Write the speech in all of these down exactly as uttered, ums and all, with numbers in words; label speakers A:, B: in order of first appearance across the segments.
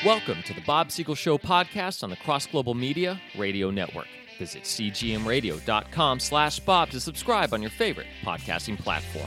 A: Welcome to the Bob Siegel Show podcast on the Cross Global Media Radio Network. Visit c g m radio dot com slash Bob to subscribe on your favorite podcasting platform.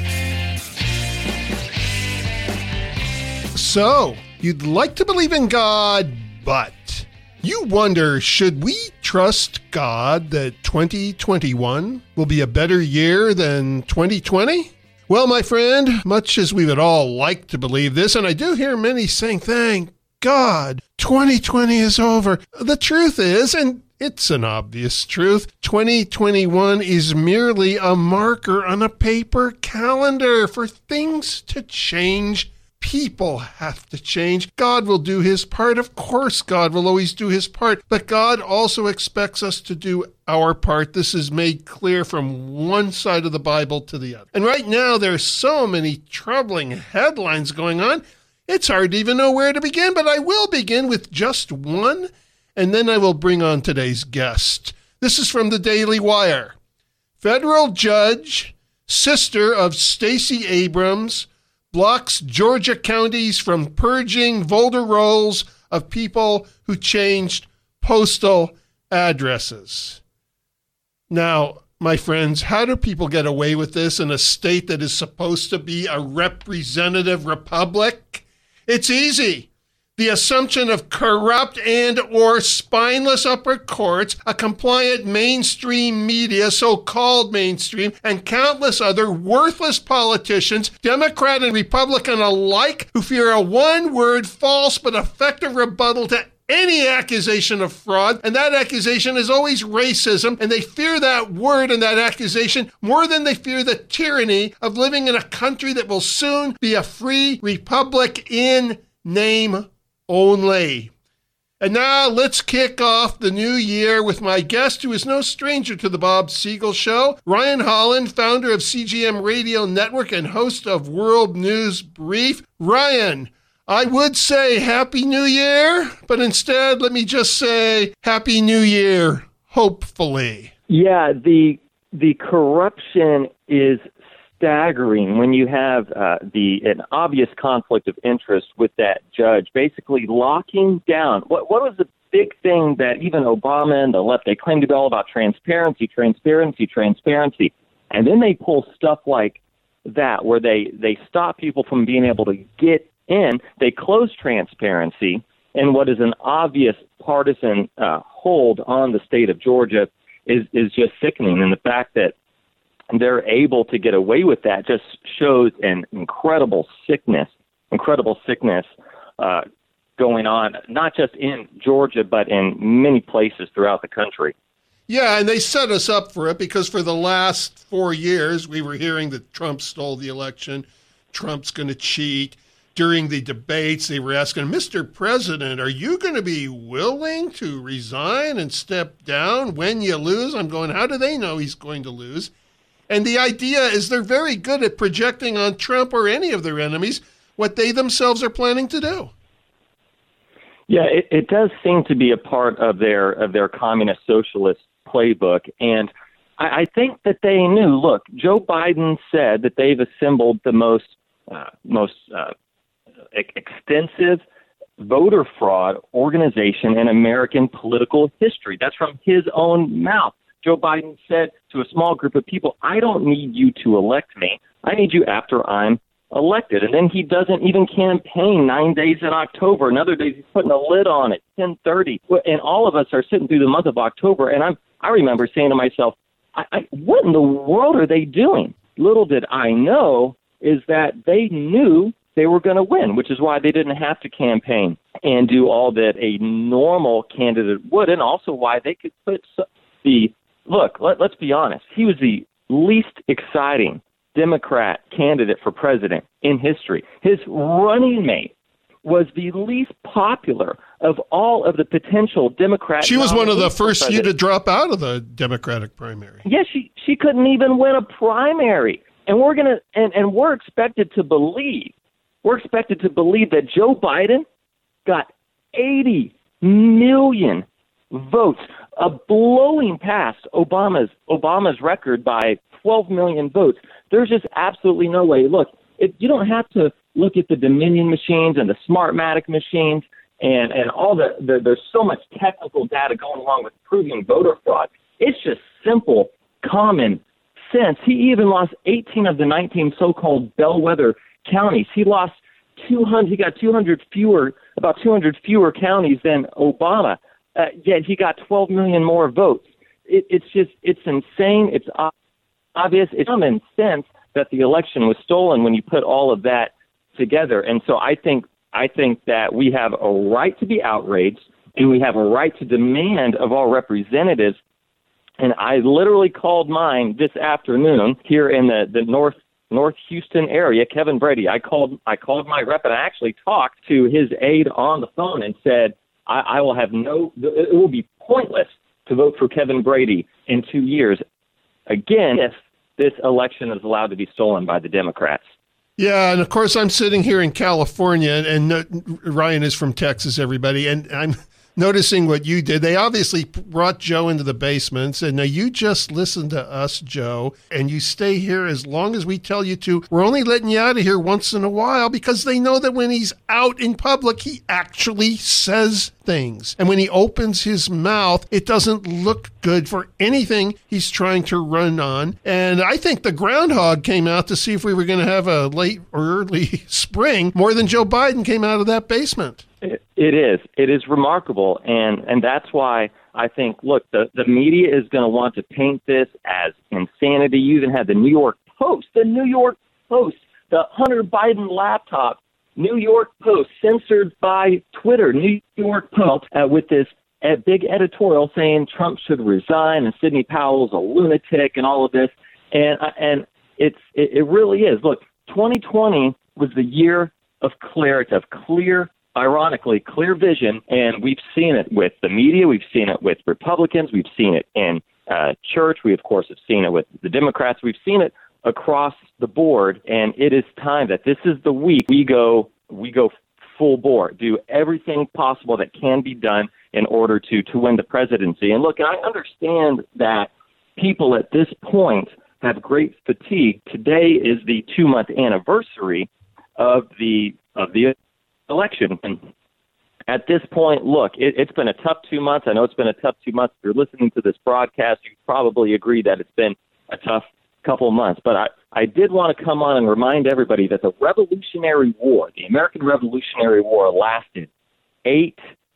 B: So, you'd like to believe in God, but you wonder, should we trust God that twenty twenty-one will be a better year than twenty twenty? Well, my friend, much as we would all like to believe this, and I do hear many saying, thank God, twenty twenty is over. The truth is, and it's an obvious truth, twenty twenty-one is merely a marker on a paper calendar for things to change. People have to change. God will do his part. Of course, God will always do his part. But God also expects us to do our part. This is made clear from one side of the Bible to the other. And right now, there are so many troubling headlines going on, it's hard to even know where to begin. But I will begin with just one, and then I will bring on today's guest. This is from the Daily Wire. Federal judge, sister of Stacey Abrams, blocks Georgia counties from purging voter rolls of people who changed postal addresses. Now, my friends, how do people get away with this in a state that is supposed to be a representative republic? It's easy. The assumption of corrupt and or spineless upper courts, a compliant mainstream media, so-called mainstream, and countless other worthless politicians, Democrat and Republican alike, who fear a one-word false but effective rebuttal to any accusation of fraud, and that accusation is always racism, and they fear that word and that accusation more than they fear the tyranny of living in a country that will soon be a free republic in name only. And now let's kick off the new year with my guest, who is no stranger to the Bob Siegel Show, Ryan Holland, founder of C G M Radio Network and host of World News Brief. Ryan, I would say Happy New Year, but instead let me just say Happy New Year, hopefully.
C: Yeah, the the corruption is staggering when you have uh, the an obvious conflict of interest with that judge, basically locking down. What what was the big thing that even Obama and the left, they claim to be all about transparency, transparency, transparency, and then they pull stuff like that where they, they stop people from being able to get in. They close transparency, and what is an obvious partisan uh, hold on the state of Georgia is is just sickening. And the fact that they're able to get away with that just shows an incredible sickness, incredible sickness uh, going on, not just in Georgia, but in many places throughout the country.
B: Yeah, and they set us up for it because for the last four years, we were hearing that Trump stole the election, Trump's going to cheat. During the debates, they were asking, Mister President, are you going to be willing to resign and step down when you lose? I'm going, how do they know he's going to lose? And the idea is they're very good at projecting on Trump or any of their enemies what they themselves are planning to do.
C: Yeah, it, it does seem to be a part of their of their communist socialist playbook. And I, I think that they knew, look, Joe Biden said that they've assembled the most, uh, most uh, extensive voter fraud organization in American political history. That's from his own mouth. Joe Biden said to a small group of people, I don't need you to elect me. I need you after I'm elected. And then he doesn't even campaign nine days in October. And other days he's putting a lid on it, ten thirty. And all of us are sitting through the month of October. And I'm, I remember saying to myself, I, I, what in the world are they doing? Little did I know is that they knew they were going to win, which is why they didn't have to campaign and do all that a normal candidate would. And also why they could put the Look, let, let's be honest. He was the least exciting Democrat candidate for president in history. His running mate was the least popular of all of the potential Democrat.
B: She was one of the first few to drop out of the Democratic primary.
C: Yes, yeah, she she couldn't even win a primary. And we're gonna and, and we're expected to believe, we're expected to believe that Joe Biden got eighty million votes, a blowing past Obama's Obama's record by twelve million votes. There's just absolutely no way. Look, it, you don't have to look at the Dominion machines and the Smartmatic machines and, and all the, the, there's so much technical data going along with proving voter fraud. It's just simple, common sense. He even lost eighteen of the nineteen so-called bellwether counties. He lost two hundred. He got two hundred fewer, about two hundred fewer counties than Obama. Uh, yet he got twelve million more votes. It, it's just, it's insane. It's obvious. It's common sense that the election was stolen when you put all of that together. And so I think, I think that we have a right to be outraged, and we have a right to demand of our representatives. And I literally called mine this afternoon here in the, the North North Houston area, Kevin Brady. I called I called my rep, and I actually talked to his aide on the phone and said, I, I will have no, it will be pointless to vote for Kevin Brady in two years, again, if this election is allowed to be stolen by the Democrats.
B: Yeah, and of course I'm sitting here in California, and, and uh, Ryan is from Texas, everybody, and I'm noticing what you did. They obviously brought Joe into the basements, and now you just listen to us, Joe, and you stay here as long as we tell you to. We're only letting you out of here once in a while because they know that when he's out in public, he actually says things. And when he opens his mouth, it doesn't look good for anything he's trying to run on. And I think the groundhog came out to see if we were going to have a late or early spring more than Joe Biden came out of that basement.
C: It, it is. It is remarkable. And, and that's why I think, look, the, the media is going to want to paint this as insanity. You even had the New York Post, the New York Post, the Hunter Biden laptop, New York Post, censored by Twitter, New York Post, uh, with this uh, big editorial saying Trump should resign and Sidney Powell's a lunatic and all of this. And, uh, and it's, it, it really is. Look, twenty twenty was the year of clarity, of clear Ironically, clear vision, and we've seen it with the media, we've seen it with Republicans, we've seen it in uh, church, we, of course, have seen it with the Democrats, we've seen it across the board, and it is time that this is the week we go we go full bore, do everything possible that can be done in order to, to win the presidency. And look, I understand that people at this point have great fatigue. Today is the two-month anniversary of the of the election. And at this point, look, it, it's been a tough two months. I know it's been a tough two months. If you're listening to this broadcast, you probably agree that it's been a tough couple of months. But I, I did want to come on and remind everybody that the Revolutionary War, the American Revolutionary War, lasted eight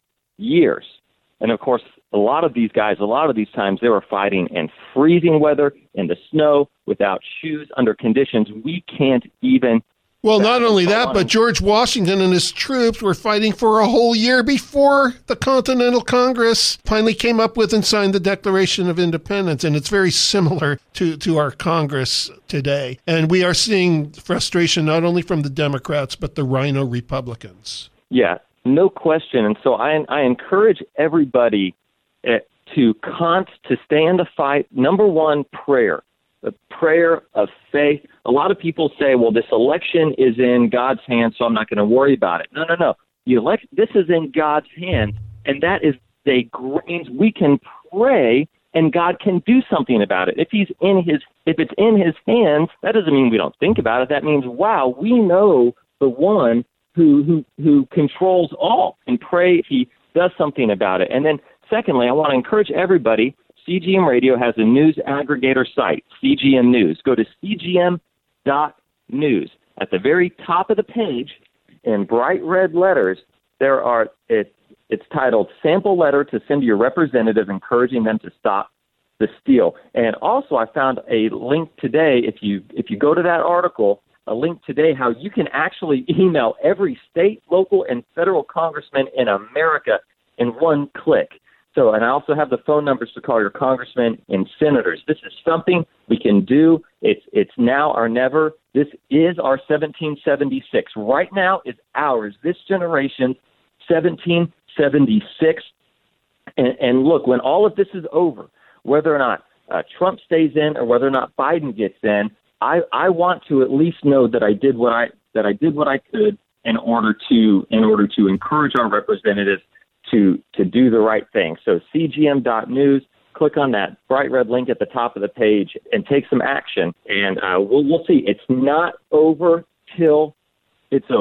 C: years. And, of course, a lot of these guys, a lot of these times, they were fighting in freezing weather, in the snow, without shoes, under conditions we can't even
B: Well, not only that, but George Washington and his troops were fighting for a whole year before the Continental Congress finally came up with and signed the Declaration of Independence. And it's very similar to, to our Congress today. And we are seeing frustration not only from the Democrats, but the Rhino Republicans.
C: Yeah, no question. And so I, I encourage everybody uh, to cont to stay in the fight. Number one, prayer. The prayer of faith. A lot of people say, well, this election is in God's hands, so I'm not going to worry about it. No, no, no. The elect- this is in God's hands, and that is a great, we can pray, and God can do something about it. If he's in his, if it's in his hands, that doesn't mean we don't think about it. That means, wow, we know the one who who who controls all, and pray if he does something about it. And then secondly, I want to encourage everybody, C G M Radio has a news aggregator site, C G M News. Go to C G M dot news. At the very top of the page, in bright red letters, there are it, it's titled "Sample Letter to Send to Your Representative, Encouraging Them to Stop the Steal." And also, I found a link today. If you if you go to that article, a link today how you can actually email every state, local, and federal congressman in America in one click. So, and I also have the phone numbers to call your congressmen and senators. This is something we can do. It's it's now or never. This is our seventeen seventy-six. Right now is ours, this generation's seventeen seventy-six. And, and look, when all of this is over, whether or not uh, Trump stays in or whether or not Biden gets in, I, I want to at least know that I did what I that I did what I could in order to in order to encourage our representatives to to do the right thing. So C G M dot news, click on that bright red link at the top of the page and take some action. And uh, we'll, we'll see. It's not over till it's over.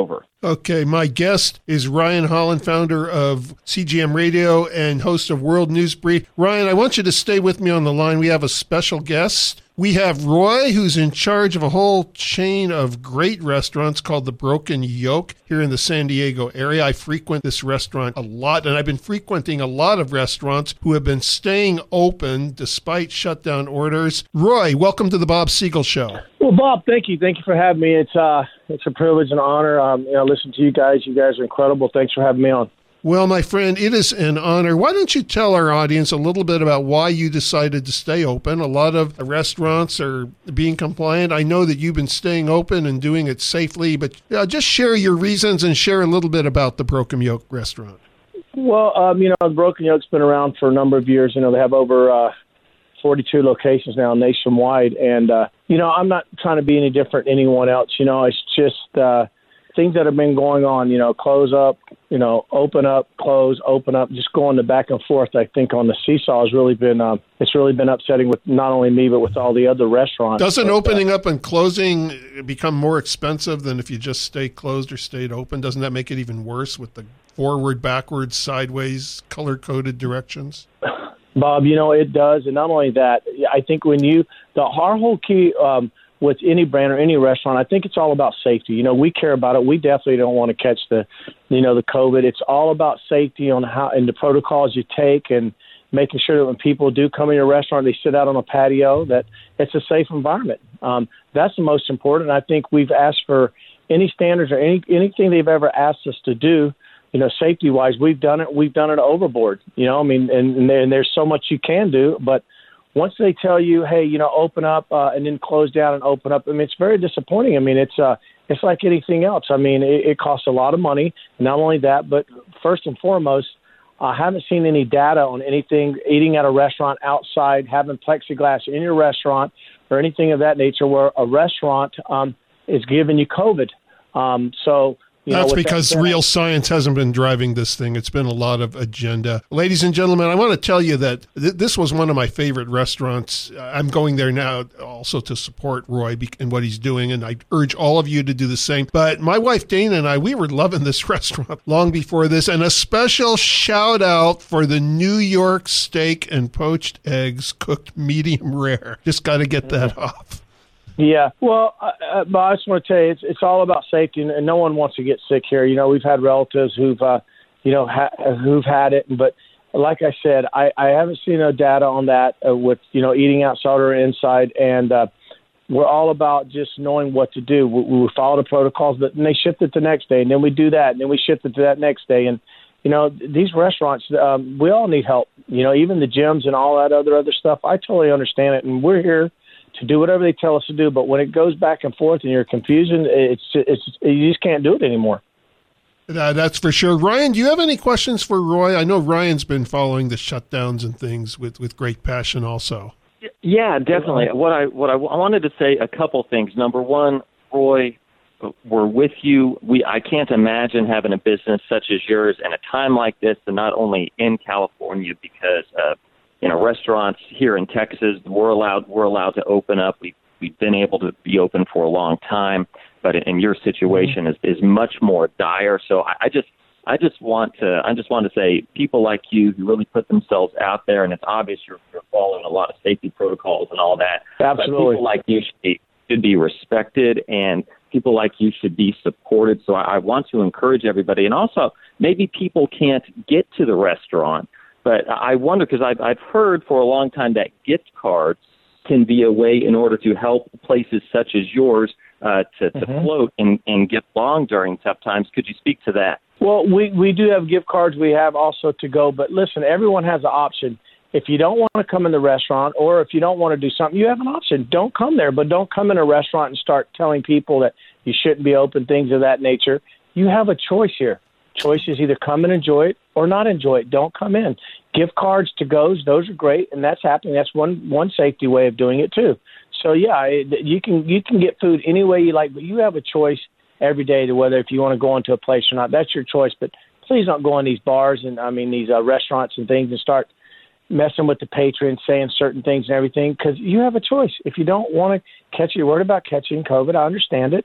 B: Okay, my guest is Ryan Holland, founder of C G M Radio and host of World News Brief. Ryan, I want you to stay with me on the line. We have a special guest. We have Roy, who's in charge of a whole chain of great restaurants called The Broken Yoke here in the San Diego area. I frequent this restaurant a lot, and I've been frequenting a lot of restaurants who have been staying open despite shutdown orders. Roy, welcome to the Bob Siegel Show.
D: Well, Bob, thank you. Thank you for having me. It's uh, it's a privilege and honor. Um, you know, listen to you guys. You guys are incredible. Thanks for having me on.
B: Well, my friend, it is an honor. Why don't you tell our audience a little bit about why you decided to stay open? A lot of restaurants are being compliant. I know that you've been staying open and doing it safely, but uh, just share your reasons and share a little bit about the Broken Yoke restaurant.
D: Well, um, you know, the Broken Yoke's been around for a number of years. You know, they have over uh, forty-two locations now nationwide. And, uh, you know, I'm not trying to be any different than anyone else. You know, it's just uh, things that have been going on, you know, close up, you know, open up, close, open up, just going the back and forth. I think on the seesaw has really been, um, it's really been upsetting with not only me, but with all the other restaurants.
B: Doesn't
D: but,
B: opening
D: uh,
B: up and closing become more expensive than if you just stay closed or stayed open? Doesn't that make it even worse with the forward, backwards, sideways, color-coded directions?
D: Bob, you know, it does. And not only that, I think when you, the our whole key, um, with any brand or any restaurant, I think it's all about safety. You know, we care about it. We definitely don't want to catch the, you know, the COVID. It's all about safety on how and the protocols you take and making sure that when people do come in your restaurant, they sit out on a patio, that it's a safe environment. Um, that's the most important. I think we've asked for any standards or any anything they've ever asked us to do, you know, safety-wise. We've done it. We've done it overboard. You know, I mean, and, and, there, and there's so much you can do, but once they tell you, hey, you know, open up uh, and then close down and open up, I mean, it's very disappointing. I mean, it's uh, it's like anything else. I mean, it, it costs a lot of money. Not only that, but first and foremost, I haven't seen any data on anything, eating at a restaurant outside, having plexiglass in your restaurant or anything of that nature where a restaurant um, is giving you COVID. Um, so, You
B: That's
D: know,
B: because
D: that
B: real science hasn't been driving this thing. It's been a lot of agenda. Ladies and gentlemen, I want to tell you that th- this was one of my favorite restaurants. I'm going there now also to support Roy and what he's doing, and I urge all of you to do the same. But my wife Dana and I, we were loving this restaurant long before this, and a special shout out for the New York steak and poached eggs cooked medium rare. Just got to get that off.
D: Yeah, well, uh, but I just want to tell you, it's it's all about safety, and, and no one wants to get sick here. You know, we've had relatives who've, uh, you know, ha- who've had it, but like I said, I, I haven't seen no data on that uh, with, you know, eating outside or inside, and uh, we're all about just knowing what to do. We, we follow the protocols, but and they shift it the next day, and then we do that, and then we shift it to that next day, and you know, these restaurants, um, we all need help. You know, even the gyms and all that other other stuff. I totally understand it, and we're here to do whatever they tell us to do, but when it goes back and forth and you're confusing, it's it's you just can't do it anymore.
B: Uh, that's for sure. Ryan, do you have any questions for Roy? I know Ryan's been following the shutdowns and things with, with great passion also.
C: Yeah, definitely. What I what I, I wanted to say a couple things. Number one, Roy, we're with you. We I can't imagine having a business such as yours in a time like this, and not only in California because uh, you know, restaurants here in Texas, we're allowed we're allowed to open up. We we've been able to be open for a long time, but in your situation is, is much more dire. So I, I just I just want to I just want to say people like you who really put themselves out there, and it's obvious you're, you're following a lot of safety protocols and all that.
D: Absolutely.
C: But people like you should be, should be respected, and people like you should be supported. So I, I want to encourage everybody, and also maybe people can't get to the restaurant. But I wonder, because I've, I've heard for a long time that gift cards can be a way in order to help places such as yours uh, to, to mm-hmm. float and, and get along during tough times. Could you speak to that?
D: Well, we, we do have gift cards. We have also to go. But listen, everyone has an option. If you don't want to come in the restaurant or if you don't want to do something, you have an option. Don't come there, but don't come in a restaurant and start telling people that you shouldn't be open, things of that nature. You have a choice here. Choice is either come and enjoy it or not enjoy it. Don't come in. Gift cards to goes, those are great, and that's happening. That's one one safety way of doing it too. So yeah, you can you can get food any way you like, but you have a choice every day to whether if you want to go into a place or not. That's your choice. But please don't go in these bars and I mean these uh, restaurants and things and start messing with the patrons, saying certain things and everything, because you have a choice. If you don't want to catch it, you're worried about catching COVID, I understand it.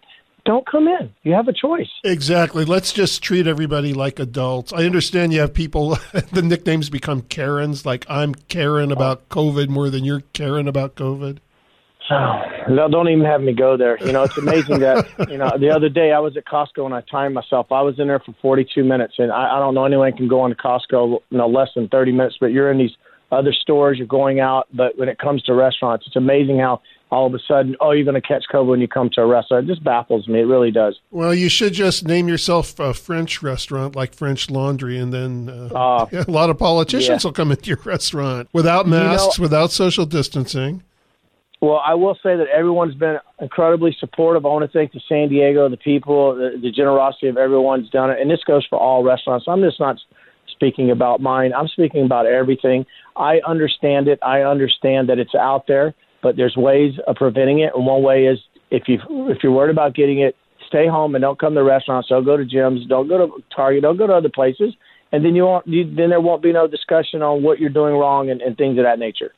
D: don't come in. You have a choice.
B: Exactly. Let's just treat everybody like adults. I understand you have people, the nicknames become Karens, like I'm Karen about COVID more than you're Karen about COVID.
D: Oh, no, don't even have me go there. You know, it's amazing that, you know, the other day I was at Costco and I timed myself. I was in there for forty-two minutes, and I, I don't know anyone can go into Costco, you know, less than thirty minutes, but you're in these other stores, you're going out. But when it comes to restaurants, it's amazing how all of a sudden, oh, you're going to catch COVID when you come to a restaurant. It just baffles me. It really does.
B: Well, you should just name yourself a French restaurant like French Laundry, and then uh, uh, a lot of politicians yeah. will come into your restaurant without masks, you know, without social distancing.
D: Well, I will say that everyone's been incredibly supportive. I want to thank the San Diego, the people, the, the generosity of everyone's done it. And this goes for all restaurants. I'm just not speaking about mine. I'm speaking about everything. I understand it. I understand that it's out there, but there's ways of preventing it. And one way is if you if you're worried about getting it, stay home and don't come to restaurants. Don't go to gyms. Don't go to Target. Don't go to other places. And then you won't. You, then there won't be no discussion on what you're doing wrong and, and things of that nature.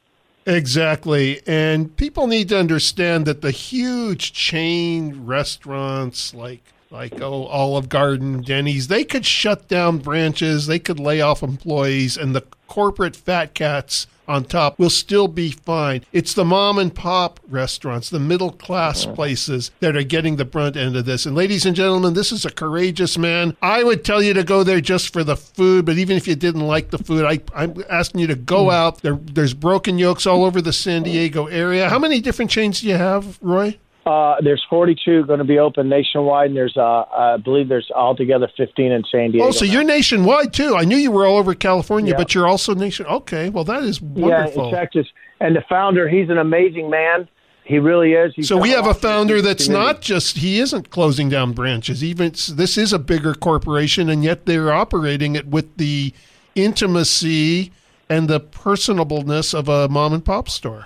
B: Exactly. And people need to understand that the huge chain restaurants like like oh, Olive Garden, Denny's, they could shut down branches, they could lay off employees, and the corporate fat cats on top will still be fine. It's the mom and pop restaurants, the middle class places that are getting the brunt end of this. And ladies and gentlemen, this is a courageous man. I would tell you to go there just for the food, but even if you didn't like the food, I, I'm asking you to go out. There, there's Broken Yolks all over the San Diego area. How many different chains do you have, Roy?
D: Uh, there's forty-two going to be open nationwide, and there's, uh, I believe there's altogether fifteen in San Diego.
B: Oh, so
D: now.
B: You're nationwide, too. I knew you were all over California,
D: yeah.
B: but you're also nation. Okay, well, that is wonderful.
D: Yeah, in Texas. And the founder, he's an amazing man. He really is. He's
B: so we have a founder that's
D: community.
B: not just, he isn't closing down branches. Even this is a bigger corporation, and yet they're operating it with the intimacy and the personableness of a mom-and-pop store.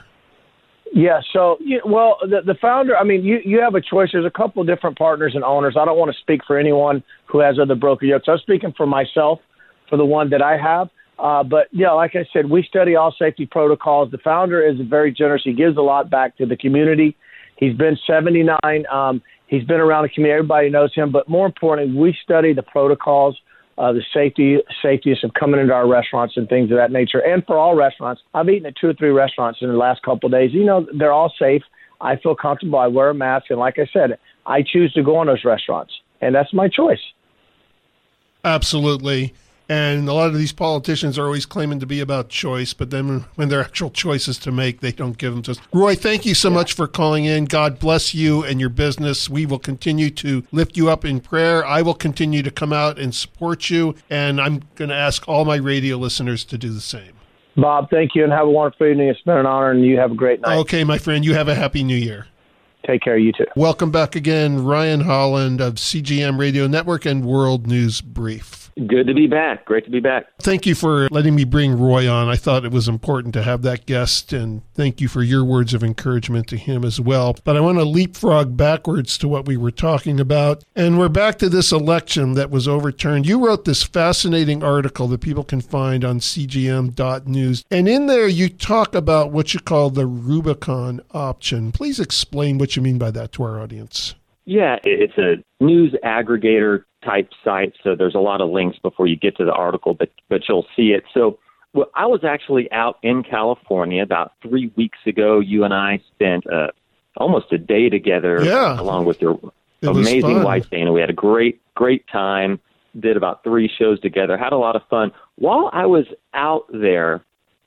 D: Yeah, so, well, the, the founder, I mean, you, you have a choice. There's a couple of different partners and owners. I don't want to speak for anyone who has other Broken Yolks. I'm speaking for myself, for the one that I have. Uh, but, yeah, like I said, we study all safety protocols. The founder is very generous. He gives a lot back to the community. He's been seventy-nine. Um, he's been around the community. Everybody knows him. But more importantly, we study the protocols, Uh, the safety, safeties of coming into our restaurants and things of that nature. And for all restaurants, I've eaten at two or three restaurants in the last couple of days. You know, they're all safe. I feel comfortable. I wear a mask. And like I said, I choose to go in those restaurants. And that's my choice.
B: Absolutely. And a lot of these politicians are always claiming to be about choice, but then when there are actual choices to make, they don't give them to us. Roy, thank you so yeah. much for calling in. God bless you and your business. We will continue to lift you up in prayer. I will continue to come out and support you, and I'm going to ask all my radio listeners to do the same.
D: Bob, thank you, and have a wonderful evening. It's been an honor, and you have a great night.
B: Okay, my friend, you have a happy new year.
D: Take care, you too.
B: Welcome back again, Ryan Holland of C G M Radio Network and World News Brief.
C: Good to be back. Great to be back.
B: Thank you for letting me bring Roy on. I thought it was important to have that guest, and thank you for your words of encouragement to him as well. But I want to leapfrog backwards to what we were talking about, and we're back to this election that was overturned. You wrote this fascinating article that people can find on C G M dot news, and in there you talk about what you call the Rubicon option. Please explain what you mean by that to our audience.
C: Yeah, it's a news aggregator type site, so there's a lot of links before you get to the article, but but you'll see it. So well, I was actually out in California about three weeks ago. You and I spent uh, almost a day together,
B: yeah.
C: along with your
B: it
C: amazing wife, Dana. We had a great, great time, did about three shows together, had a lot of fun. While I was out there,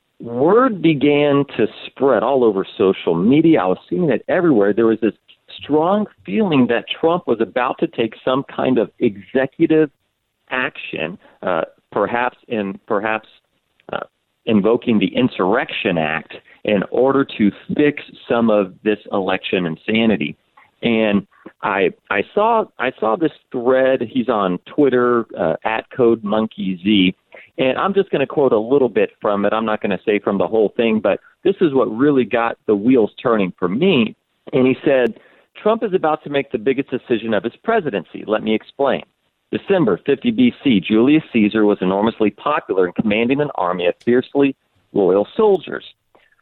C: word began to spread all over social media. I was seeing it everywhere. There was this strong feeling that Trump was about to take some kind of executive action, uh, perhaps in perhaps uh, invoking the Insurrection Act in order to fix some of this election insanity. And I I saw I saw this thread. He's on Twitter uh, at Code Monkey Z, and I'm just going to quote a little bit from it. I'm not going to say from the whole thing, but this is what really got the wheels turning for me. And he said, Trump is about to make the biggest decision of his presidency. Let me explain. December fifty B C, Julius Caesar was enormously popular in commanding an army of fiercely loyal soldiers.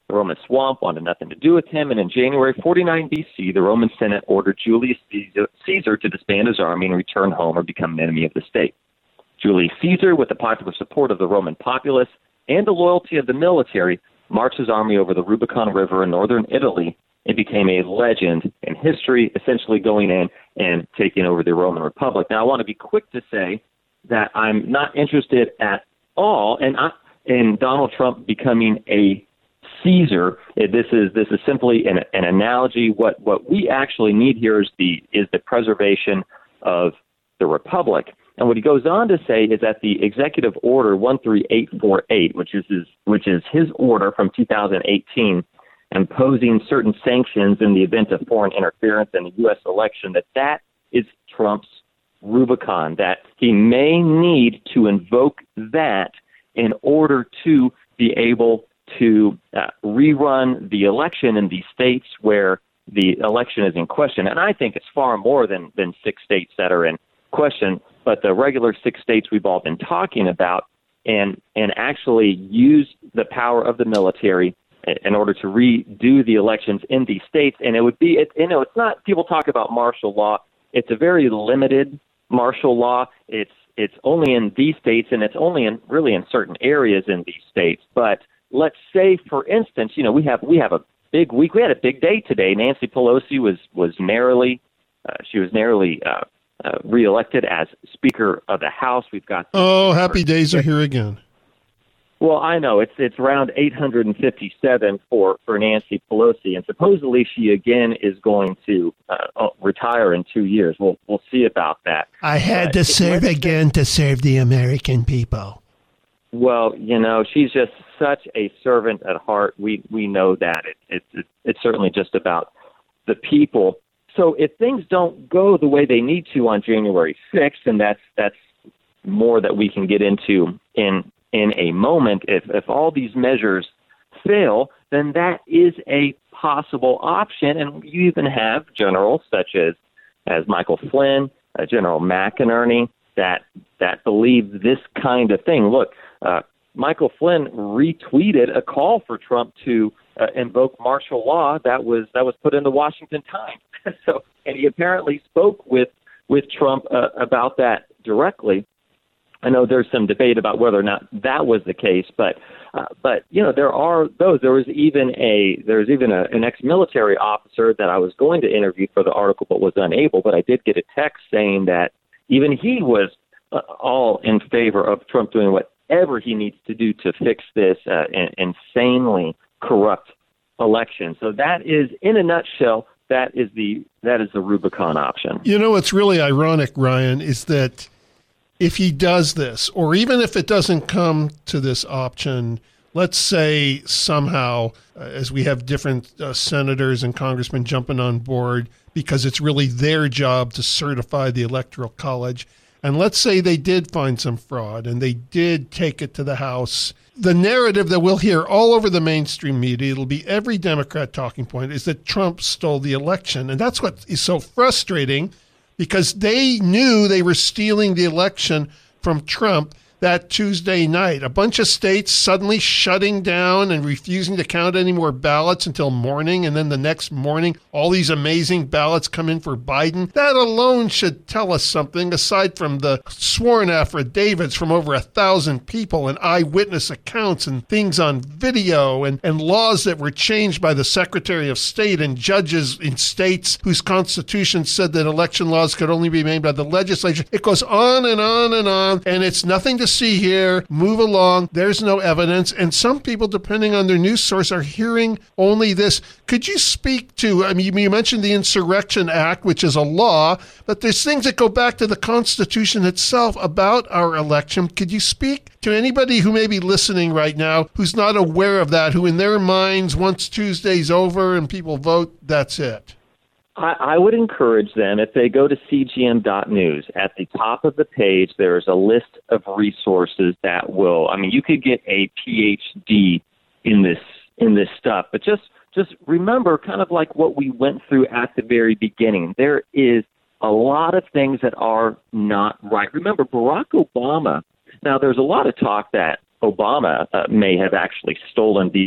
C: The Roman swamp wanted nothing to do with him, and in January forty-nine B C, the Roman Senate ordered Julius Caesar to disband his army and return home or become an enemy of the state. Julius Caesar, with the popular support of the Roman populace and the loyalty of the military, marched his army over the Rubicon River in northern Italy and became a legend in history, essentially going in and taking over the Roman Republic. Now, I want to be quick to say that I'm not interested at all in, in Donald Trump becoming a Caesar. This is this is simply an, an analogy. What what we actually need here is the is the preservation of the republic. And what he goes on to say is that the Executive Order one three eight four eight, which is his, which is his order from two thousand eighteen, imposing certain sanctions in the event of foreign interference in the U S election, that that is Trump's Rubicon, that he may need to invoke that in order to be able to uh, rerun the election in the states where the election is in question. And I think it's far more than, than six states that are in question, but the regular six states we've all been talking about, and and actually use the power of the military in order to redo the elections in these states. And it would be, it, you know, it's not, people talk about martial law. It's a very limited martial law. It's it's only in these states, and it's only in really in certain areas in these states. But let's say, for instance, you know, we have we have a big week. We had a big day today. Nancy Pelosi was was narrowly uh, she was narrowly uh, uh, reelected as Speaker of the House. We've got
B: oh, happy days are here again.
C: Well, I know it's it's around eight hundred fifty-seven for, for Nancy Pelosi, and supposedly she again is going to uh, retire in two years. We'll we'll see about that.
B: I had
C: uh,
B: to serve again to serve the American people.
C: Well, you know, she's just such a servant at heart. We we know that. It, it, it's certainly just about the people. So if things don't go the way they need to on January sixth, and that's that's more that we can get into in in a moment, if if all these measures fail, then that is a possible option. And you even have generals such as as Michael Flynn, uh, General McInerney, that that believe this kind of thing. Look, uh, Michael Flynn retweeted a call for Trump to uh, invoke martial law that was that was put in the Washington Times. So, and he apparently spoke with with Trump uh, about that directly. I know there's some debate about whether or not that was the case, but uh, but you know there are those. There was even a there was even a, an ex-military officer that I was going to interview for the article, but was unable. But I did get a text saying that even he was uh, all in favor of Trump doing whatever he needs to do to fix this uh, insanely corrupt election. So that is, in a nutshell, that is the that is the Rubicon option.
B: You know what's really ironic, Ryan, is that if he does this, or even if it doesn't come to this option, let's say somehow, uh, as we have different uh, senators and congressmen jumping on board because it's really their job to certify the Electoral College, and let's say they did find some fraud and they did take it to the House, the narrative that we'll hear all over the mainstream media, it'll be every Democrat talking point, is that Trump stole the election. And that's what is so frustrating, because they knew they were stealing the election from Trump that Tuesday night. A bunch of states suddenly shutting down and refusing to count any more ballots until morning, and then the next morning, all these amazing ballots come in for Biden. That alone should tell us something, aside from the sworn affidavits from over a thousand people and eyewitness accounts and things on video and, and laws that were changed by the Secretary of State and judges in states whose constitutions said that election laws could only be made by the legislature. It goes on and on and on, and it's nothing to see here. Move along. There's no evidence. And some people, depending on their news source, are hearing only this. Could you speak to, I mean, you mentioned the Insurrection Act, which is a law, but there's things that go back to the Constitution itself about our election. Could you speak to anybody who may be listening right now who's not aware of that, who in their minds, once Tuesday's over and people vote, that's it?
C: I, I would encourage them, if they go to C G M dot news, at the top of the page, there's a list of resources that will, I mean, you could get a P H D in this in this stuff, but just just remember kind of like what we went through at the very beginning. There is a lot of things that are not right. Remember, Barack Obama, now there's a lot of talk that Obama uh, may have actually stolen the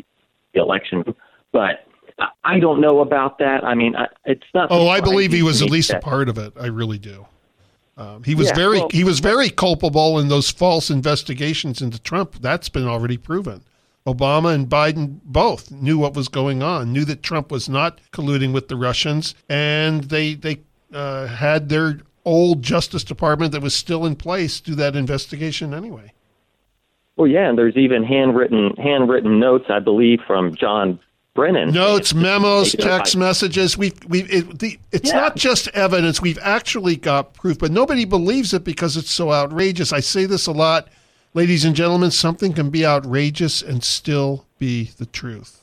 C: the election. But I don't know about that. I mean, it's not.
B: Oh, I believe he was at least
C: that.
B: a part of it. I really do. Um, he was
C: yeah,
B: very
C: well,
B: he was very culpable in those false investigations into Trump. That's been already proven. Obama and Biden both knew what was going on, knew that Trump was not colluding with the Russians, and they they uh, had their old Justice Department that was still in place do that investigation anyway.
C: Well, yeah, and there's even handwritten handwritten notes, I believe, from John Brennan.
B: Notes, memos, text messages. We we it, the, it's
C: yeah.
B: not just evidence. We've actually got proof, but nobody believes it because it's so outrageous. I say this a lot, ladies and gentlemen. Something can be outrageous and still be the truth.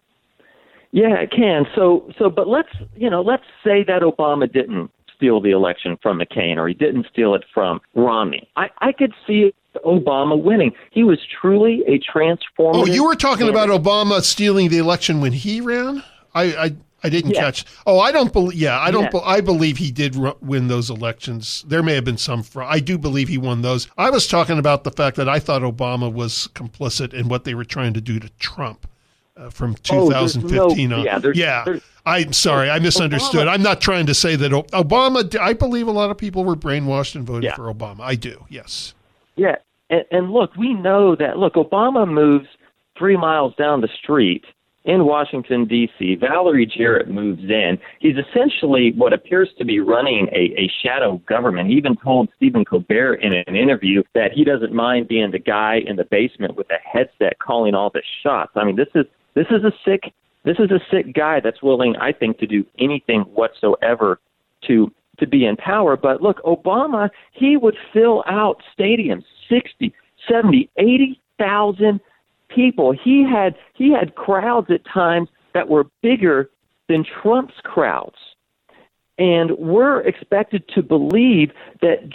C: Yeah, it can. So so, but let's you know let's say that Obama didn't steal the election from McCain, or he didn't steal it from Romney. I I could see Obama winning. He was truly a transformative.
B: Oh, you were talking
C: candidate.
B: about Obama stealing the election when he ran? I I, I didn't
C: yeah.
B: catch. Oh, I don't believe. Yeah, I don't.
C: Yeah.
B: Be, I believe he did ru- win those elections. There may have been some fraud. I do believe he won those. I was talking about the fact that I thought Obama was complicit in what they were trying to do to Trump uh, from two thousand fifteen
C: oh, no,
B: on.
C: Yeah, there's,
B: yeah.
C: there's,
B: I'm sorry, I misunderstood.
C: Obama,
B: I'm not trying to say that Obama. I believe a lot of people were brainwashed and voted
C: yeah.
B: for Obama. I do. Yes.
C: Yeah. And, and look, we know that, look, Obama moves three miles down the street in Washington, D C Valerie Jarrett moves in. He's essentially what appears to be running a, a shadow government. He even told Stephen Colbert in an interview that he doesn't mind being the guy in the basement with a headset calling all the shots. I mean, this is this is a sick this is a sick guy that's willing, I think, to do anything whatsoever to to be in power. But look, Obama, he would fill out stadiums, sixty, seventy, eighty thousand people. He had he had crowds at times that were bigger than Trump's crowds. And we're expected to believe that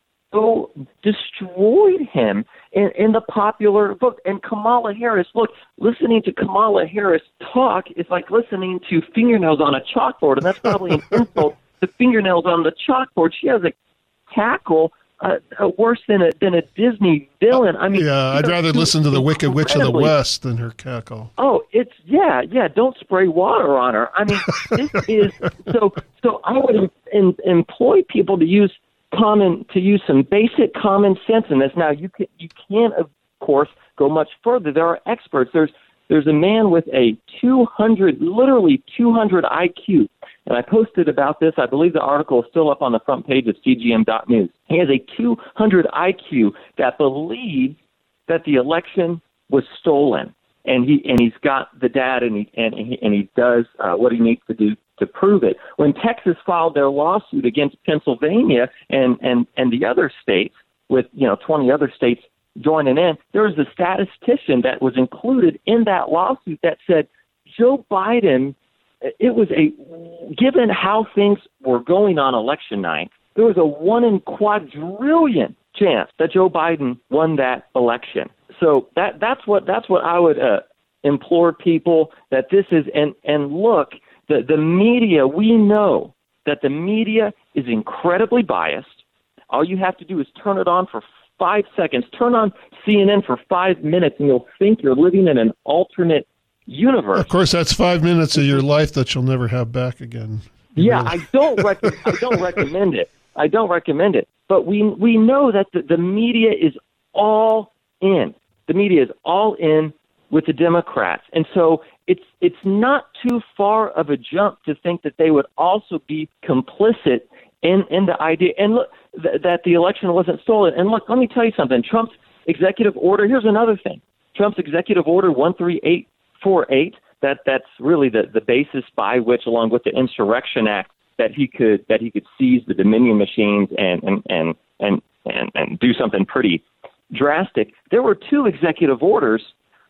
C: Joe destroyed him in, in the popular vote. And Kamala Harris, look, listening to Kamala Harris talk is like listening to fingernails on a chalkboard, and that's probably an insult to fingernails on the chalkboard. She has a cackle Uh, uh, worse than a than a Disney villain. I mean,
B: yeah, I'd
C: know,
B: rather listen to the Wicked Witch of the
C: incredibly-
B: West than her cackle.
C: Oh, it's yeah, yeah. Don't spray water on her. I mean, this is so. So I would em, em, employ people to use common to use some basic common sense in this. Now, you can you can of course go much further. There are experts. There's there's a man with a two hundred, literally two hundred I Q. And I posted about this. I believe the article is still up on the front page of C G M dot news. He has a two hundred I Q that believes that the election was stolen, and he and he's got the data, and he and he, and he does uh, what he needs to do to prove it. When Texas filed their lawsuit against Pennsylvania and and and the other states, with you know twenty other states joining in, there was a statistician that was included in that lawsuit that said Joe Biden. It was a, given how things were going on election night, there was a one in quadrillion chance that Joe Biden won that election. So that that's what that's what I would uh, implore people that this is. And, and look, the, the media, we know that the media is incredibly biased. All you have to do is turn it on for five seconds. Turn on C N N for five minutes, and you'll think you're living in an alternate universe.
B: Of course, that's five minutes of your life that you'll never have back again.
C: Yeah,
B: Really.
C: I don't rec- I don't recommend it. I don't recommend it. But we we know that the, the media is all in. The media is all in with the Democrats, and so it's it's not too far of a jump to think that they would also be complicit in in the idea and look th- that the election wasn't stolen. And look, let me tell you something. Trump's executive order. Here's another thing. Trump's executive order one three eight. Four eight. That that's really the, the basis by which, along with the Insurrection Act, that he could that he could seize the Dominion machines and and and and and, and do something pretty drastic. There were two executive orders,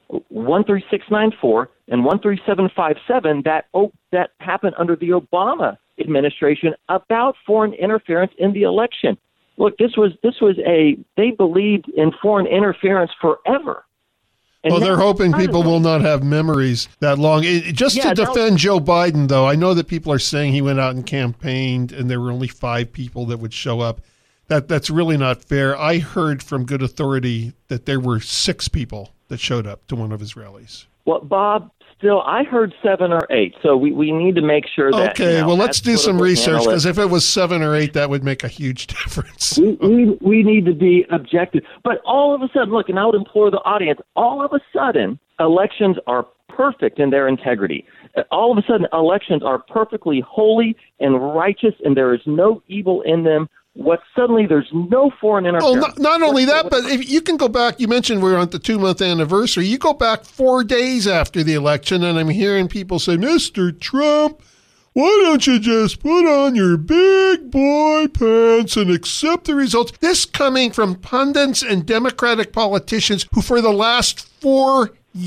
C: one three six nine four and one three seven five seven, that oh, that happened under the Obama administration about foreign interference in the election. Look, this was this was a they believed in foreign interference forever. And
B: well, they're
C: now,
B: hoping people will not have memories that long. It, just
C: Yeah,
B: to
C: no-
B: defend Joe Biden, though, I know that people are saying he went out and campaigned and there were only five people that would show up. That That's really not fair. I heard from good authority that there were six people that showed up to one of his rallies.
C: Well, Bob, still, I heard seven or eight. So we, we need to make sure that.
B: Okay,
C: you know,
B: well, let's do some research, because if it was seven or eight, that would make a huge difference.
C: We, we, we need to be objective. But all of a sudden, look, and I would implore the audience, all of a sudden, elections are perfect in their integrity. All of a sudden, elections are perfectly holy and righteous, and there is no evil in them. What suddenly there's no foreign interference.
B: Oh, not, not only that, but if you can go back, you mentioned we're on the two-month anniversary. You go back four days after the election, and I'm hearing people say, Mister Trump, why don't you just put on your big boy pants and accept the results? This coming from pundits and Democratic politicians who for the last four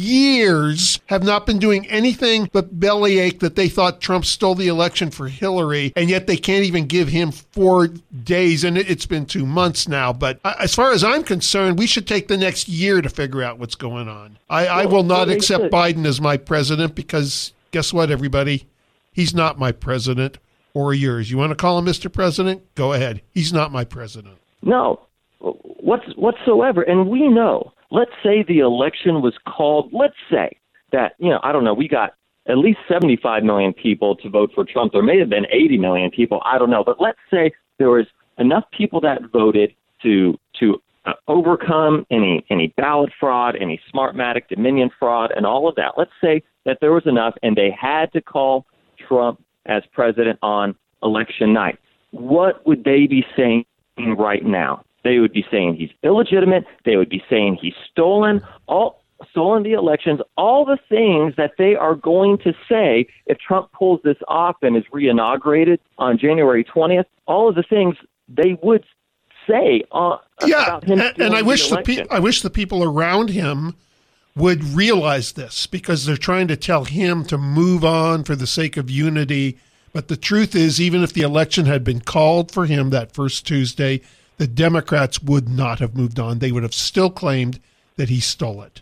B: years have not been doing anything but bellyache that they thought Trump stole the election for Hillary, and yet they can't even give him four days, and it's been two months now. But as far as I'm concerned, we should take the next year to figure out what's going on. I, I will not accept Biden as my president because guess what, everybody? He's not my president or yours. You want to call him Mister President? Go ahead. He's not my president.
C: No, what's, whatsoever. And we know. Let's say the election was called, let's say that, you know, I don't know, we got at least seventy-five million people to vote for Trump. There may have been eighty million people. I don't know. But let's say there was enough people that voted to to uh, overcome any any ballot fraud, any Smartmatic Dominion fraud, and all of that. Let's say that there was enough and they had to call Trump as president on election night. What would they be saying right now? They would be saying he's illegitimate. They would be saying he's stolen, all stolen the elections, all the things that they are going to say if Trump pulls this off and is reinaugurated on January twentieth. All of the things they would say uh,
B: yeah,
C: about him.
B: And, and I wish
C: the,
B: the pe- I wish the people around him would realize this, because they're trying to tell him to move on for the sake of unity. But the truth is, even if the election had been called for him that first Tuesday, the Democrats would not have moved on. They would have still claimed that he stole it.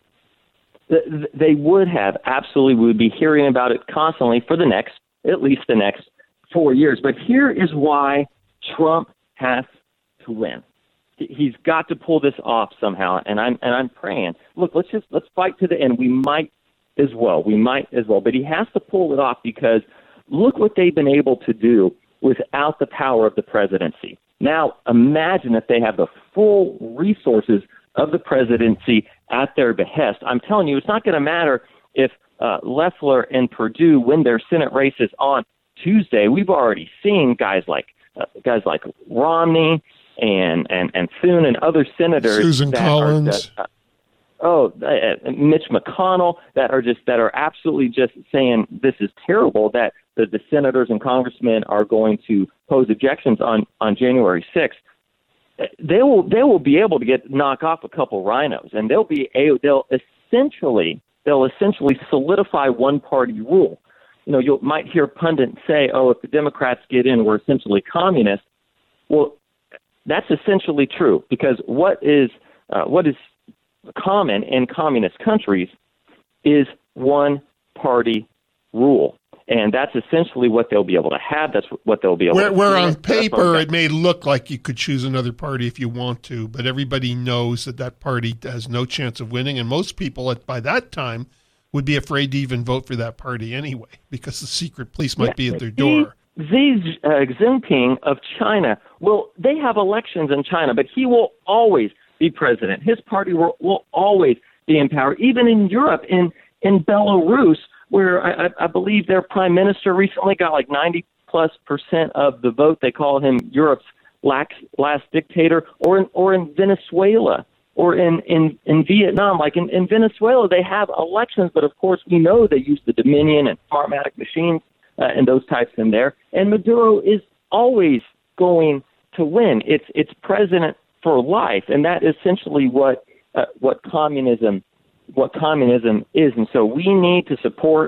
C: They would have. Absolutely. We would be hearing about it constantly for the next, at least the next four years. But here is why Trump has to win. He's got to pull this off somehow. And I'm, and I'm praying, look, let's just, let's fight to the end. We might as well. We might as well. But he has to pull it off, because look what they've been able to do without the power of the presidency. Now, imagine if they have the full resources of the presidency at their behest. I'm telling you, it's not going to matter if uh, Loeffler and Perdue win their Senate races on Tuesday. We've already seen guys like uh, guys like Romney and and and Thune and other senators.
B: Susan
C: that
B: Collins.
C: Are, uh, oh, uh, Mitch McConnell, that are just that are absolutely just saying this is terrible. That the, the senators and congressmen are going to pose objections on, on January sixth. They will they will be able to get knock off a couple rhinos, and they'll be a, they'll essentially they'll essentially solidify one party rule. You know, you might hear pundits say, "Oh, if the Democrats get in, we're essentially communist." Well, that's essentially true, because what is uh, what is common in communist countries is one party rule. And that's essentially what they'll be able to have. That's what they'll be able
B: where,
C: to
B: Where
C: do.
B: on paper it may look like you could choose another party if you want to, but everybody knows that that party has no chance of winning. And most people at, by that time would be afraid to even vote for that party anyway, because the secret police might yeah, be at their door.
C: Xi uh, Jinping of China, well, they have elections in China, but he will always be president. His party will, will always be in power. Even in Europe, in, in Belarus, where I, I believe their prime minister recently got like ninety plus percent of the vote. They call him Europe's last, last dictator. Or in, or in Venezuela, or in, in, in Vietnam. Like in, in Venezuela, they have elections, but of course we know they use the Dominion and Smartmatic machines uh, and those types in there. And Maduro is always going to win. It's it's president for life, and that is essentially what uh, what communism. what communism is. And so we need to support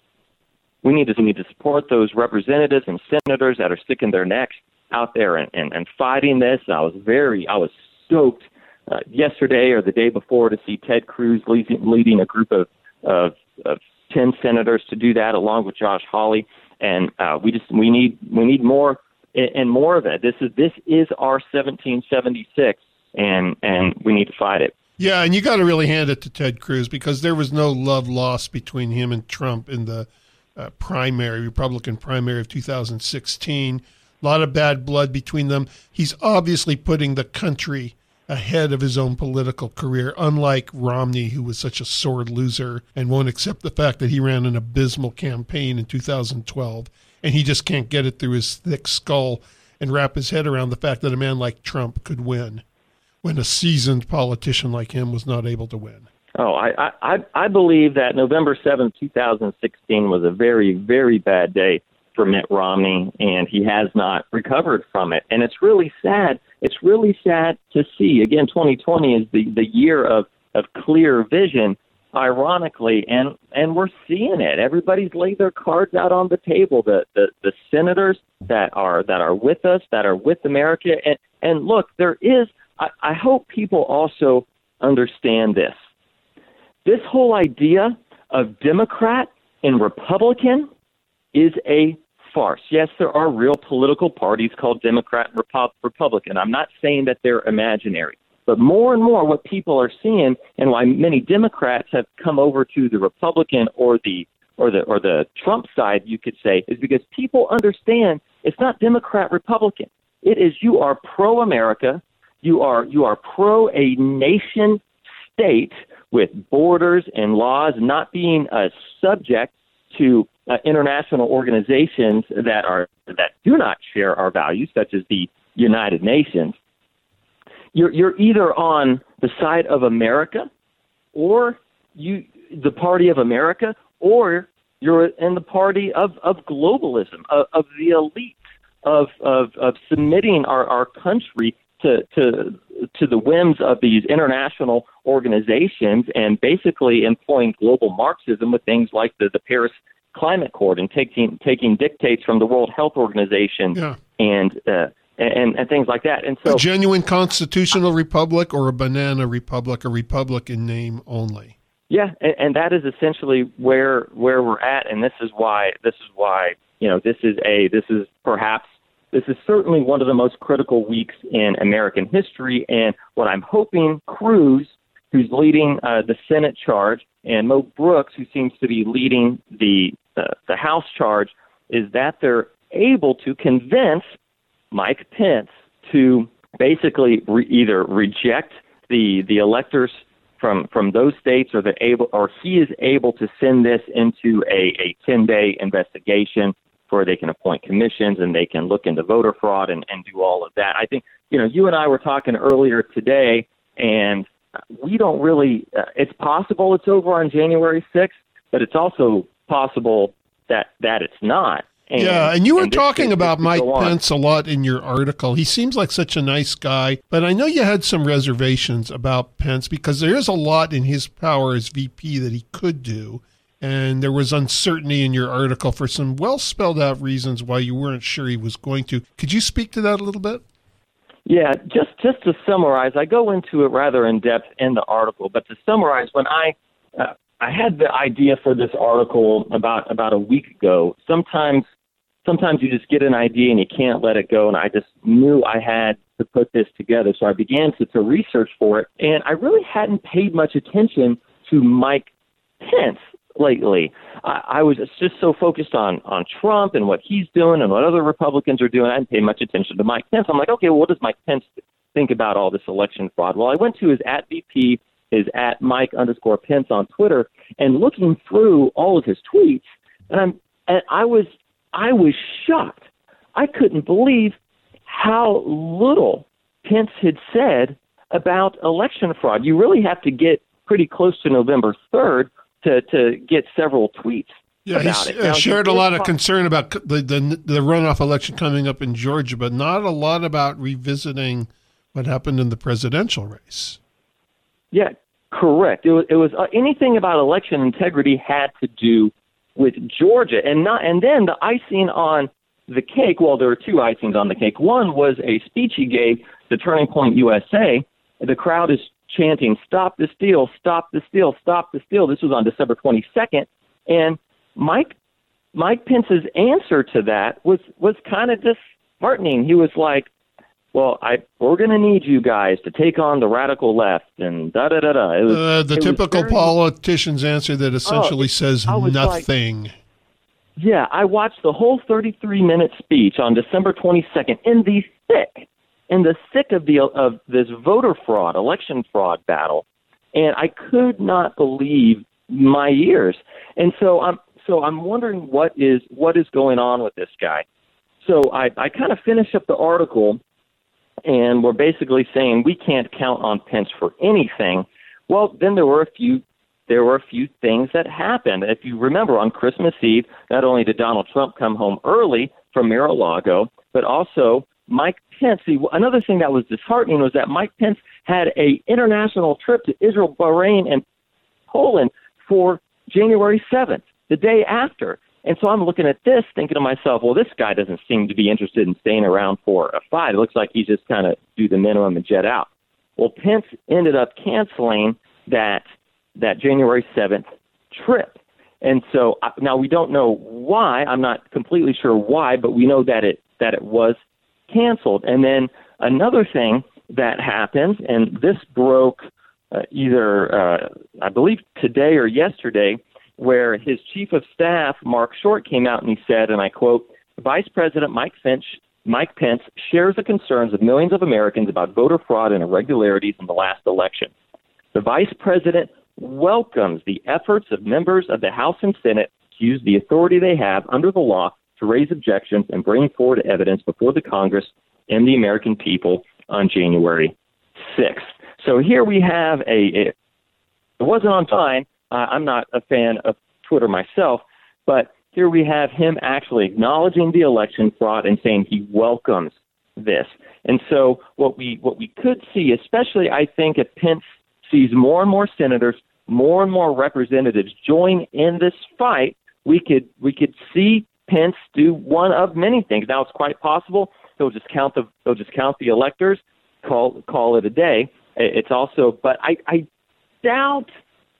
C: we need to we need to support those representatives and senators that are sticking their necks out there and, and, and fighting this. I was very I was stoked uh, yesterday or the day before to see Ted Cruz leading, leading a group of, of of ten senators to do that, along with Josh Hawley. And uh, we just we need we need more and more of it. This is this is our seventeen seventy-six, and and we need to fight it.
B: Yeah, and you got to really hand it to Ted Cruz because there was no love lost between him and Trump in the uh, primary, Republican primary of two thousand sixteen. A lot of bad blood between them. He's obviously putting the country ahead of his own political career, unlike Romney, who was such a sore loser and won't accept the fact that he ran an abysmal campaign in two thousand twelve, and he just can't get it through his thick skull and wrap his head around the fact that a man like Trump could win when a seasoned politician like him was not able to win.
C: Oh, I, I, I believe that November seventh, twenty sixteen was a very, very bad day for Mitt Romney, and he has not recovered from it. And it's really sad. It's really sad to see. Again, twenty twenty is the, the year of, of clear vision, ironically, and, and we're seeing it. Everybody's laid their cards out on the table. The, the, the senators that are that are with us, that are with America. And, and look, there is, I, I hope people also understand this. This whole idea of Democrat and Republican is a farce. Yes, there are real political parties called Democrat and Repu- Republican. I'm not saying that they're imaginary. But more and more what people are seeing and why many Democrats have come over to the Republican or the or the or the Trump side, you could say, is because people understand it's not Democrat Republican. It is you are pro-America, you are you are pro a nation state with borders and laws, not being a subject to uh, international organizations that are that do not share our values, such as the United Nations. You're you're either on the side of America, or you the party of America, or you're in the party of, of globalism, of, of the elite, of of, of submitting our, our country to to to the whims of these international organizations and basically employing global Marxism with things like the, the Paris Climate Accord and taking taking dictates from the World Health Organization
B: yeah.
C: and uh, and and things like that. And so,
B: a genuine constitutional republic or a banana republic, a republic in name only.
C: Yeah, and, and that is essentially where where we're at, and this is why this is why you know this is a this is perhaps. This is certainly one of the most critical weeks in American history, and what I'm hoping Cruz, who's leading uh, the Senate charge, and Mo Brooks, who seems to be leading the uh, the House charge, is that they're able to convince Mike Pence to basically re- either reject the the electors from from those states, or they're able, or he is able to send this into a a ten-day investigation, where they can appoint commissions and they can look into voter fraud and, and do all of that. I think, you know, you and I were talking earlier today, and we don't really, uh, it's possible it's over on January sixth, but it's also possible that, that it's not. And,
B: yeah, and you were
C: and
B: talking about Mike Pence a
C: on.
B: lot in your article. He seems like such a nice guy, but I know you had some reservations about Pence because there is a lot in his power as V P that he could do. And there was uncertainty in your article for some well-spelled-out reasons why you weren't sure he was going to. Could you speak to that a little bit?
C: Yeah, just just to summarize, I go into it rather in depth in the article. But to summarize, when I uh, I had the idea for this article about about a week ago, sometimes sometimes you just get an idea and you can't let it go. And I just knew I had to put this together, so I began to, to research for it. And I really hadn't paid much attention to Mike Pence lately. I, I was just so focused on, on Trump and what he's doing and what other Republicans are doing. I didn't pay much attention to Mike Pence. I'm like, okay, well, what does Mike Pence think about all this election fraud? Well, I went to his at V P, his at Mike underscore Pence on Twitter, and looking through all of his tweets, and I'm and I was I was shocked. I couldn't believe how little Pence had said about election fraud. You really have to get pretty close to November third to, to get several tweets
B: yeah,
C: about
B: he
C: it. Now,
B: shared
C: he
B: a lot
C: talk-
B: of concern about the, the the runoff election coming up in Georgia, but not a lot about revisiting what happened in the presidential race.
C: Yeah, correct. It was, it was uh, anything about election integrity had to do with Georgia, and not and then the icing on the cake. Well, there were two icings on the cake. One was a speech he gave to Turning Point U S A. The crowd is chanting, "Stop the steal, stop the steal, stop the steal." This was on December twenty-second. And Mike Mike Pence's answer to that was, was kind of disheartening. He was like, well, I we're going to need you guys to take on the radical left and da da da da. It was,
B: uh, the
C: it
B: typical
C: very,
B: politician's answer that essentially
C: oh,
B: says nothing.
C: Like, yeah, I watched the whole thirty-three minute speech on December twenty-second in the thick, in the thick of the of this voter fraud, election fraud battle, and I could not believe my ears. And so I'm so I'm wondering what is what is going on with this guy. So I, I kind of finished up the article, and we're basically saying we can't count on Pence for anything. Well, then there were a few there were a few things that happened. If you remember, on Christmas Eve, not only did Donald Trump come home early from Mar-a-Lago, but also Mike Pence. See, another thing that was disheartening was that Mike Pence had a international trip to Israel, Bahrain, and Poland for January seventh, the day after. And so I'm looking at this thinking to myself, well, this guy doesn't seem to be interested in staying around for a fight. It looks like he's just kind of do the minimum and jet out. Well, Pence ended up canceling that that January seventh trip. And so uh, now we don't know why. I'm not completely sure why, but we know that it that it was canceled. And then another thing that happened, and this broke uh, either, uh, I believe, today or yesterday, where his chief of staff, Mark Short, came out and he said, and I quote, Vice President Mike Finch, Mike Pence shares the concerns of millions of Americans about voter fraud and irregularities in the last election. The vice president welcomes the efforts of members of the House and Senate to use the authority they have under the law to raise objections and bring forward evidence before the Congress and the American people on January sixth. So here we have a, a it wasn't on time. Uh, I'm not a fan of Twitter myself, but here we have him actually acknowledging the election fraud and saying he welcomes this. And so what we what we could see, especially I think if Pence sees more and more senators, more and more representatives join in this fight, we could we could see Pence do one of many things. Now it's quite possible they'll just count the they'll just count the electors, call call it a day. It's also, but I, I doubt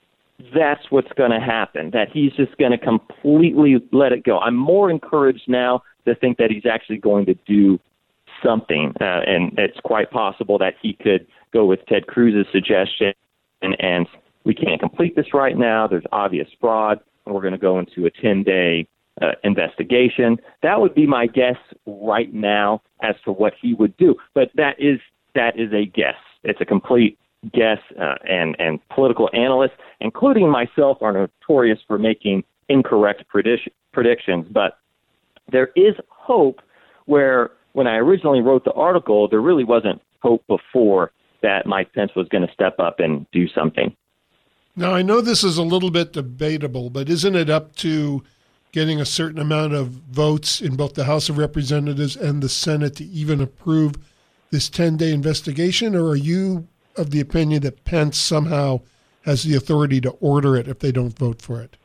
C: that's what's going to happen, that he's just going to completely let it go. I'm more encouraged now to think that he's actually going to do something, uh, and it's quite possible that he could go with Ted Cruz's suggestion, and, and we can't complete this right now. There's obvious fraud, and we're going to go into a ten-day uh, investigation. That would be my guess right now as to what he would do, but that is that is a guess. It's a complete guess, uh, and, and political analysts, including myself, are notorious for making incorrect predict- predictions. But there is hope where when I originally wrote the article, there really wasn't hope before that Mike Pence was going to step up and do something.
B: Now, I know this is a little bit debatable, but isn't it up to getting a certain amount of votes in both the House of Representatives and the Senate to even approve this ten-day investigation, or are you of the opinion that Pence somehow has the authority to order it if they don't vote for it?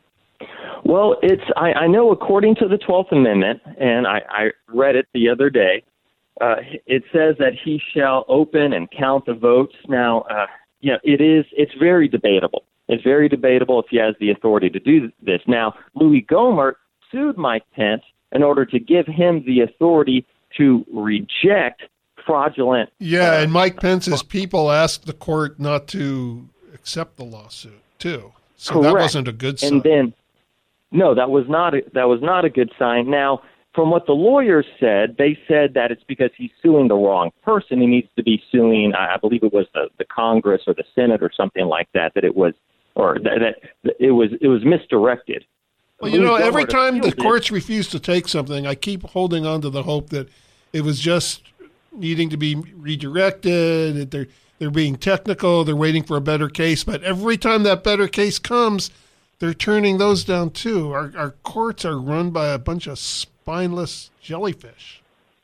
C: Well, it's I, I know according to the twelfth Amendment, and I, I read it the other day, uh, it says that he shall open and count the votes. Now, uh, you know, it is it's very debatable. It's very debatable if he has the authority to do this. Now, Louis Gohmert sued Mike Pence in order to give him the authority to reject fraudulent.
B: Yeah,
C: uh,
B: and Mike Pence's people asked the court not to accept the lawsuit too. So
C: correct.
B: That wasn't a good sign.
C: And then, no, that was not a, that was not a good sign. Now, from what the lawyers said, they said that it's because he's suing the wrong person. He needs to be suing, I believe it was the, the Congress or the Senate or something like that. That it was, or that, that it was it was misdirected.
B: Well, you know, every time the
C: it.
B: courts refuse to take something, I keep holding on to the hope that it was just needing to be redirected, that they're they're being technical, they're waiting for a better case, but every time that better case comes, they're turning those down too. Our our courts are run by a bunch of spineless jellyfish.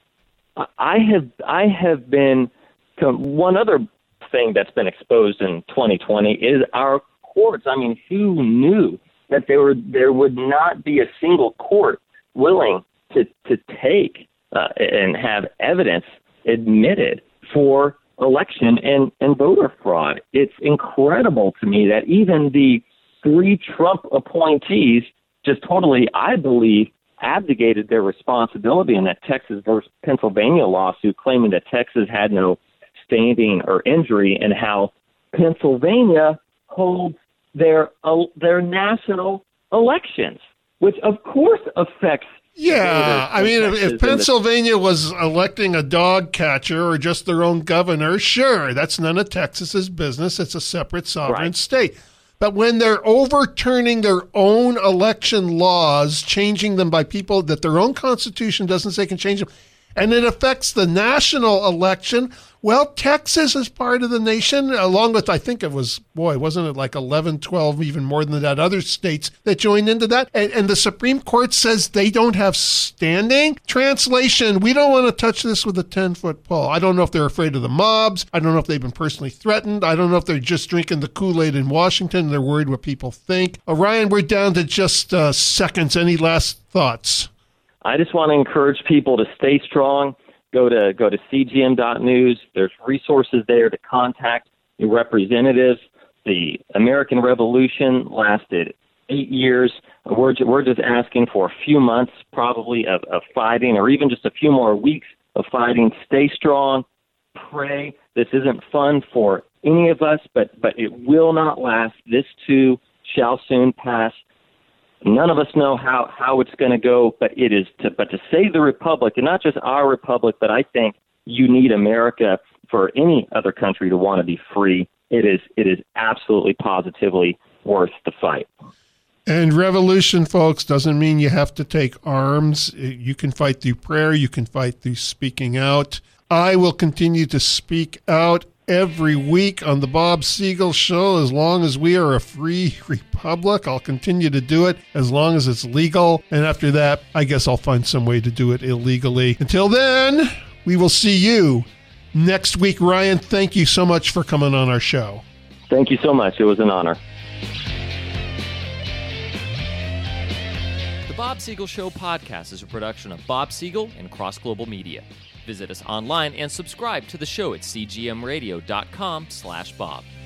C: I have I have been one other thing that's been exposed in twenty twenty is our courts. I mean, who knew that there were there would not be a single court willing to to take uh, and have evidence admitted for election and, and voter fraud? It's incredible to me that even the three Trump appointees just totally, I believe, abdicated their responsibility in that Texas versus Pennsylvania lawsuit, claiming that Texas had no standing or injury, and how Pennsylvania holds their uh, their national elections, which of course affects.
B: Yeah, I mean, if, if Pennsylvania
C: the-
B: was electing a dog catcher or just their own governor, sure, that's none of Texas's business. It's a separate sovereign
C: Right.
B: state. But when they're overturning their own election laws, changing them by people that their own constitution doesn't say can change them, and it affects the national election, well, Texas is part of the nation, along with, I think it was, boy, wasn't it like eleven, twelve, even more than that, other states that joined into that? And, and the Supreme Court says they don't have standing? Translation, we don't want to touch this with a ten-foot pole. I don't know if they're afraid of the mobs. I don't know if they've been personally threatened. I don't know if they're just drinking the Kool-Aid in Washington and they're worried what people think. Orion, we're down to just uh, seconds. Any last thoughts?
C: I just want to encourage people to stay strong. Go to go to C G M dot news. There's resources there to contact your representatives. The American Revolution lasted eight years. We're ju- we're just asking for a few months, probably, of, of fighting, or even just a few more weeks of fighting. Stay strong. Pray. This isn't fun for any of us, but but it will not last. This too shall soon pass. None of us know how, how it's going to go, but it is to, but to save the republic, and not just our republic, but I think you need America for any other country to want to be free. It is it is absolutely positively worth the fight.
B: And revolution, folks, doesn't mean you have to take arms. You can fight through prayer. You can fight through speaking out. I will continue to speak out every week on the Bob Siegel Show as long as we are a free republic. I'll continue to do it as long as it's legal. And after that, I guess I'll find some way to do it illegally. Until then, we will see you next week. Ryan, thank you so much for coming on our show.
C: Thank you so much. It was an honor.
A: The Bob Siegel Show podcast is a production of Bob Siegel and Cross Global Media. Visit us online and subscribe to the show at c g m radio dot com slash bob.